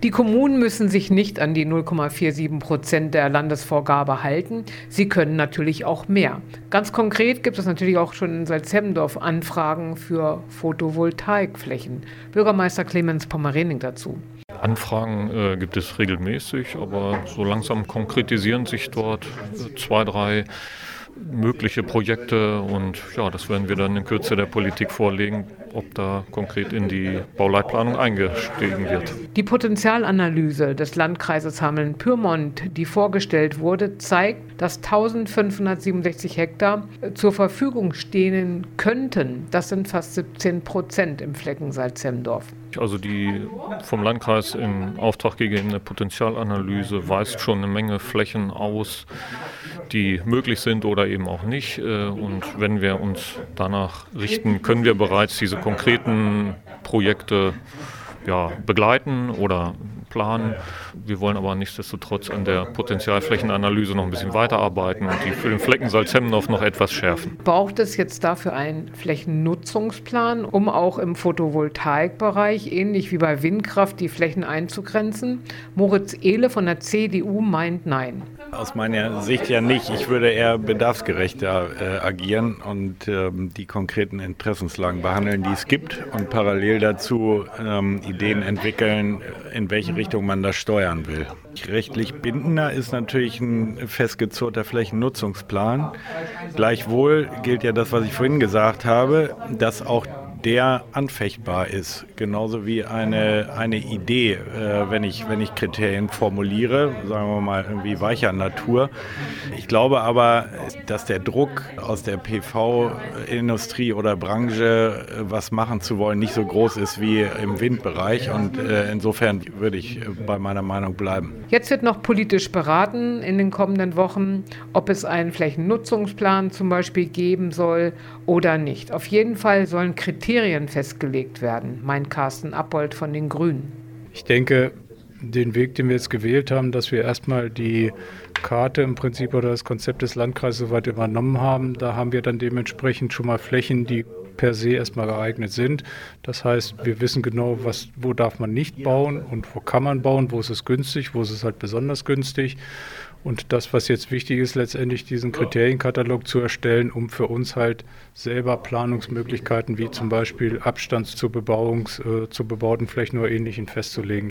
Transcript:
Die Kommunen müssen sich nicht an die 0,47% der Landesvorgabe halten. Sie können natürlich auch mehr. Ganz konkret gibt es natürlich auch schon in Salzhemmendorf Anfragen für Photovoltaikflächen. Bürgermeister Clemens Pommerening dazu. Anfragen gibt es regelmäßig, aber so langsam konkretisieren sich dort 2, 3 mögliche Projekte und ja, das werden wir dann in Kürze der Politik vorlegen, ob da konkret in die Bauleitplanung eingestiegen wird. Die Potenzialanalyse des Landkreises Hameln-Pyrmont, die vorgestellt wurde, zeigt, dass 1567 Hektar zur Verfügung stehen könnten. Das sind fast 17% im Flecken Salzhemmendorf. Also die vom Landkreis in Auftrag gegebene Potenzialanalyse weist schon eine Menge Flächen aus, die möglich sind oder eben auch nicht. Und wenn wir uns danach richten, können wir bereits diese konkreten Projekte begleiten oder planen. Wir wollen aber nichtsdestotrotz an der Potenzialflächenanalyse noch ein bisschen weiterarbeiten und die für den Flecken Salzhemmendorf noch etwas schärfen. Braucht es jetzt dafür einen Flächennutzungsplan, um auch im Photovoltaikbereich, ähnlich wie bei Windkraft, die Flächen einzugrenzen? Moritz Ehle von der CDU meint nein. Aus meiner Sicht ja nicht. Ich würde eher bedarfsgerechter agieren und die konkreten Interessenslagen behandeln, die es gibt und parallel dazu Ideen entwickeln, in welche Richtung man das steuern will. Rechtlich bindender ist natürlich ein festgezurrter Flächennutzungsplan. Gleichwohl gilt ja das, was ich vorhin gesagt habe, dass auch der anfechtbar ist, genauso wie eine Idee, wenn ich Kriterien formuliere, sagen wir mal irgendwie weicher Natur. Ich glaube aber, dass der Druck aus der PV-Industrie oder Branche, was machen zu wollen, nicht so groß ist wie im Windbereich und insofern würde ich bei meiner Meinung bleiben. Jetzt wird noch politisch beraten in den kommenden Wochen, ob es einen Flächennutzungsplan zum Beispiel geben soll oder nicht. Auf jeden Fall sollen Kriterien festgelegt werden, meint Carsten Appold von den Grünen. Ich denke, den Weg, den wir jetzt gewählt haben, dass wir erstmal die Karte im Prinzip oder das Konzept des Landkreises soweit übernommen haben, da haben wir dann dementsprechend schon mal Flächen, die per se erstmal geeignet sind. Das heißt, wir wissen genau, wo darf man nicht bauen und wo kann man bauen, wo ist es günstig, wo ist es halt besonders günstig. Und das, was jetzt wichtig ist, letztendlich diesen Kriterienkatalog zu erstellen, um für uns halt selber Planungsmöglichkeiten wie zum Beispiel Abstand zu bebauten Flächen oder Ähnlichem festzulegen.